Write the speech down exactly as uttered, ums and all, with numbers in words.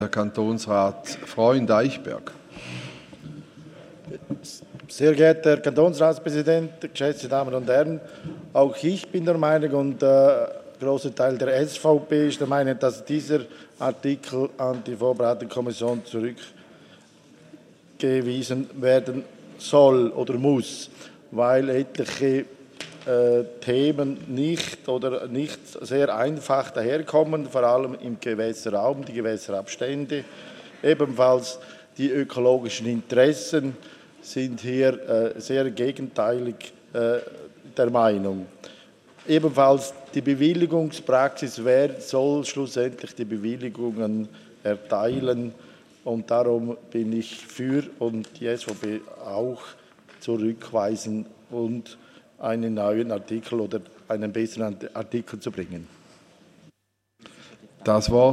Herr Kantonsrat Freund-Eichberg. Sehr geehrter Herr Kantonsratspräsident, geschätzte Damen und Herren, auch ich bin der Meinung und ein äh, großer Teil der S V P ist der Meinung, dass dieser Artikel an die vorbereitende Kommission zurückgewiesen werden soll oder muss, weil etliche äh, Themen nicht oder nicht sehr einfach daherkommen, vor allem im Gewässerraum, die Gewässerabstände, ebenfalls die ökologischen Interessen sind hier äh, sehr gegenteilig äh, der Meinung. Ebenfalls die Bewilligungspraxis, wer soll schlussendlich die Bewilligungen erteilen, und darum bin ich für und die S V P auch zurückweisen und einen neuen Artikel oder einen besseren Artikel zu bringen. Das Wort